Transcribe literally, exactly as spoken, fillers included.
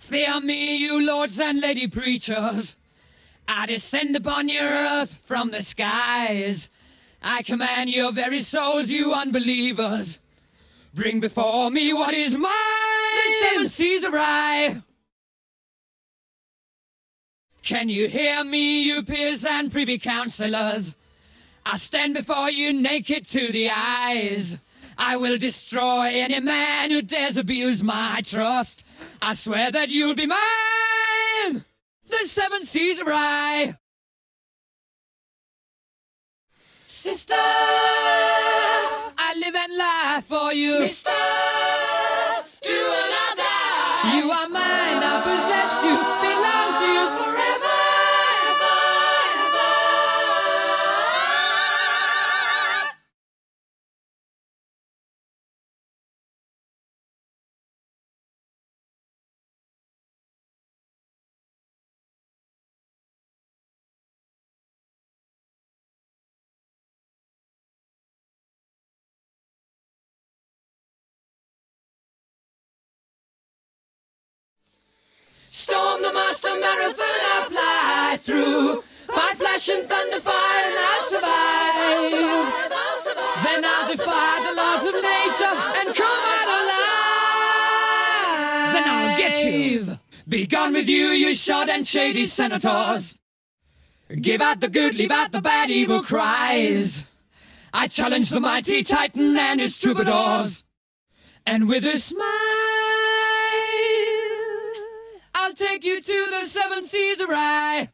Fear me, you lords and lady preachers. I descend upon your earth from the skies. I command your very souls, you unbelievers. Bring before me what is mine. The seven seas of rye. Can you hear me, you peers and privy councillors? I stand before you naked to the eyes. I will destroy any man who dares abuse my trust. I swear that you'll be mine. The seven seas of rye. Sister, I live and lie for you. Mister, do or not die. You are mine, I possess you, belong to you forever. Storm the master marathon, I'll fly through. By flash and thunder, fire, and I'll survive. I'll survive, I'll survive. Then I'll defy the laws of nature and come out alive. Then I'll get you. Be gone with you, you short and shady senators. Give out the good, leave out the bad, evil cries. I challenge the mighty Titan and his troubadours. And with a smile, I'll take you to the seven seas of rye.